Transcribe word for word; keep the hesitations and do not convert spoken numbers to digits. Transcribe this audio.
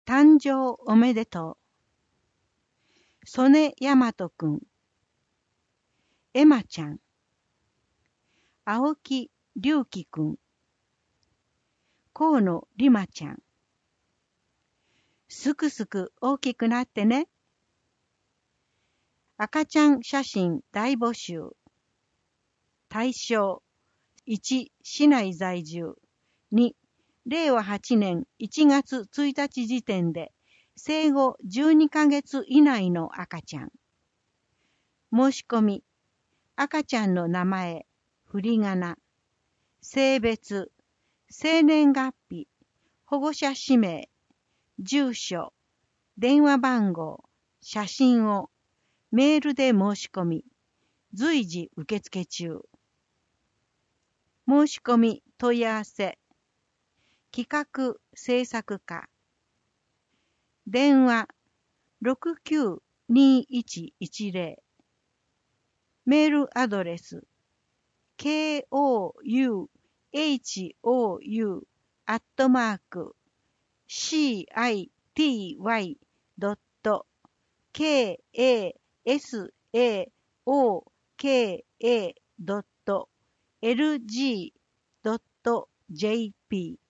誕生おめでとう。曽根大和くん、エマちゃん、青木隆樹くん、河野里馬ちゃん。すくすく大きくなってね。赤ちゃん写真大募集。対象いち、市内在住。に、れいわはちねんいちがつついたち時点で生後じゅうにかげつ以内の赤ちゃん。申し込み、赤ちゃんの名前、振り仮名、性別、生年月日、保護者氏名、住所、電話番号、写真をメールで申し込み、随時受付中。申し込み問い合わせ、企画制作課、電話 ろくきゅうにいちいちゼロ、メールアドレス ケーオーユーエイチオーユー アットマーク シーアイティーワイ ドット ケーエーエスエーオーケーエー ドット エルジー ドット ジェーピー